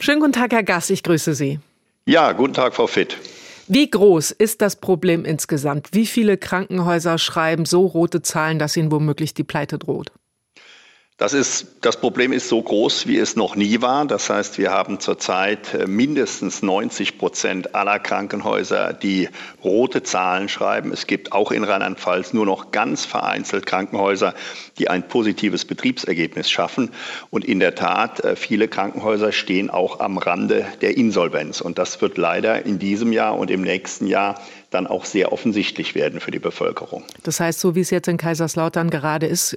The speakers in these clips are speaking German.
Schönen guten Tag, Herr Gass, ich grüße Sie. Ja, guten Tag, Frau Fitt. Wie groß ist das Problem insgesamt? Wie viele Krankenhäuser schreiben so rote Zahlen, dass ihnen womöglich die Pleite droht? Das Problem ist so groß, wie es noch nie war. Das heißt, wir haben zurzeit mindestens 90% aller Krankenhäuser, die rote Zahlen schreiben. Es gibt auch in Rheinland-Pfalz nur noch ganz vereinzelt Krankenhäuser, die ein positives Betriebsergebnis schaffen. Und in der Tat, viele Krankenhäuser stehen auch am Rande der Insolvenz. Und das wird leider in diesem Jahr und im nächsten Jahr dann auch sehr offensichtlich werden für die Bevölkerung. Das heißt, so wie es jetzt in Kaiserslautern gerade ist,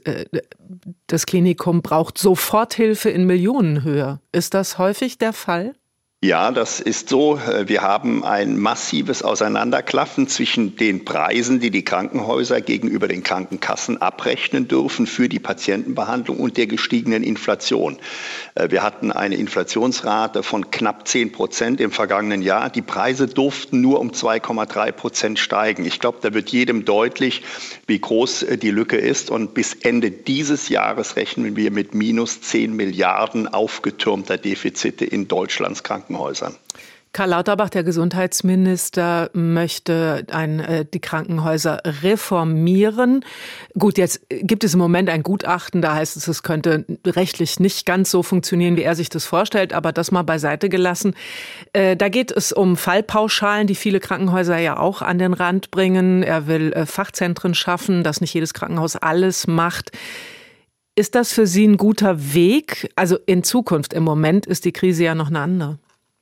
das Klinikum braucht Soforthilfe in Millionenhöhe. Ist das häufig der Fall? Ja, das ist so. Wir haben ein massives Auseinanderklaffen zwischen den Preisen, die die Krankenhäuser gegenüber den Krankenkassen abrechnen dürfen für die Patientenbehandlung und der gestiegenen Inflation. Wir hatten eine Inflationsrate von knapp 10% im vergangenen Jahr. Die Preise durften nur um 2,3% steigen. Ich glaube, da wird jedem deutlich, wie groß die Lücke ist. Und bis Ende dieses Jahres rechnen wir mit minus 10 Milliarden aufgetürmter Defizite in Deutschlands Krankenhäusern. Karl Lauterbach, der Gesundheitsminister, möchte die Krankenhäuser reformieren. Gut, jetzt gibt es im Moment ein Gutachten, da heißt es, es könnte rechtlich nicht ganz so funktionieren, wie er sich das vorstellt, aber das mal beiseite gelassen. Da geht es um Fallpauschalen, die viele Krankenhäuser ja auch an den Rand bringen. Er will Fachzentren schaffen, dass nicht jedes Krankenhaus alles macht. Ist das für Sie ein guter Weg? Also in Zukunft, im Moment ist die Krise ja noch eine andere.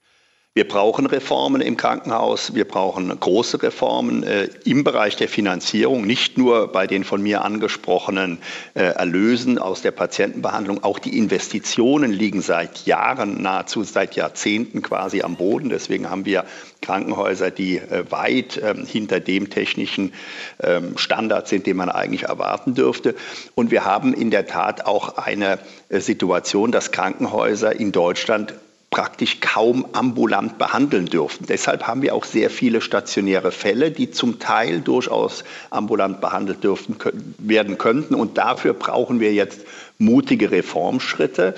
Wir brauchen Reformen im Krankenhaus. Wir brauchen große Reformen im Bereich der Finanzierung, nicht nur bei den von mir angesprochenen Erlösen aus der Patientenbehandlung. Auch die Investitionen liegen seit Jahren, nahezu seit Jahrzehnten quasi am Boden. Deswegen haben wir Krankenhäuser, die weit hinter dem technischen Standard sind, den man eigentlich erwarten dürfte. Und wir haben in der Tat auch eine Situation, dass Krankenhäuser in Deutschland praktisch kaum ambulant behandeln dürfen. Deshalb haben wir auch sehr viele stationäre Fälle, die zum Teil durchaus ambulant behandelt werden könnten. Und dafür brauchen wir jetzt mutige Reformschritte.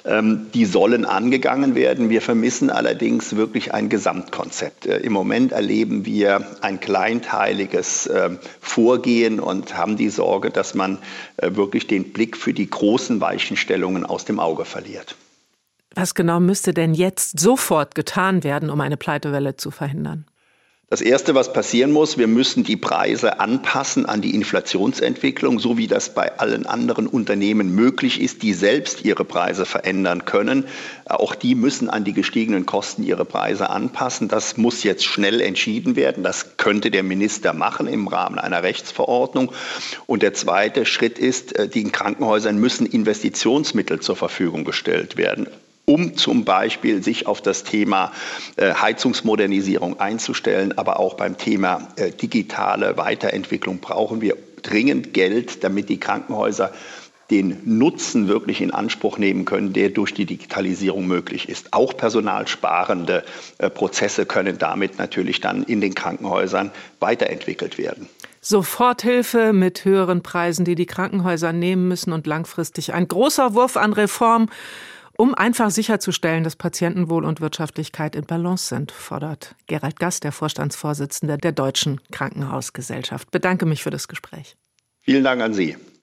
Die sollen angegangen werden. Wir vermissen allerdings wirklich ein Gesamtkonzept. Im Moment erleben wir ein kleinteiliges Vorgehen und haben die Sorge, dass man wirklich den Blick für die großen Weichenstellungen aus dem Auge verliert. Was genau müsste denn jetzt sofort getan werden, um eine Pleitewelle zu verhindern? Das Erste, was passieren muss, wir müssen die Preise anpassen an die Inflationsentwicklung, so wie das bei allen anderen Unternehmen möglich ist, die selbst ihre Preise verändern können. Auch die müssen an die gestiegenen Kosten ihre Preise anpassen. Das muss jetzt schnell entschieden werden. Das könnte der Minister machen im Rahmen einer Rechtsverordnung. Und der zweite Schritt ist, den Krankenhäusern müssen Investitionsmittel zur Verfügung gestellt werden, um zum Beispiel sich auf das Thema Heizungsmodernisierung einzustellen. Aber auch beim Thema digitale Weiterentwicklung brauchen wir dringend Geld, damit die Krankenhäuser den Nutzen wirklich in Anspruch nehmen können, der durch die Digitalisierung möglich ist. Auch personalsparende Prozesse können damit natürlich dann in den Krankenhäusern weiterentwickelt werden. Soforthilfe mit höheren Preisen, die die Krankenhäuser nehmen müssen und langfristig ein großer Wurf an Reform, um einfach sicherzustellen, dass Patientenwohl und Wirtschaftlichkeit in Balance sind, fordert Gerald Gass, der Vorstandsvorsitzende der Deutschen Krankenhausgesellschaft. Ich bedanke mich für das Gespräch. Vielen Dank an Sie.